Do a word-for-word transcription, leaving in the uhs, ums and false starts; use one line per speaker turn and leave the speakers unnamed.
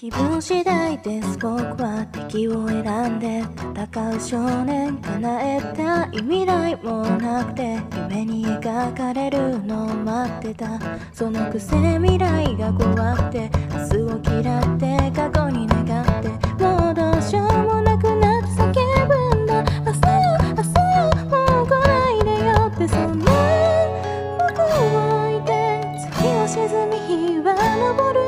気分次第です僕は敵を選んで戦う少年叶えたい未来もなくて夢に描かれるのを待ってたそのくせ未来が怖くて明日を嫌って過去に願ってもうどうしようもなくなって叫ぶんだ明日よ明日よもう来ないでよってそんな僕を置いて月は沈み日は昇る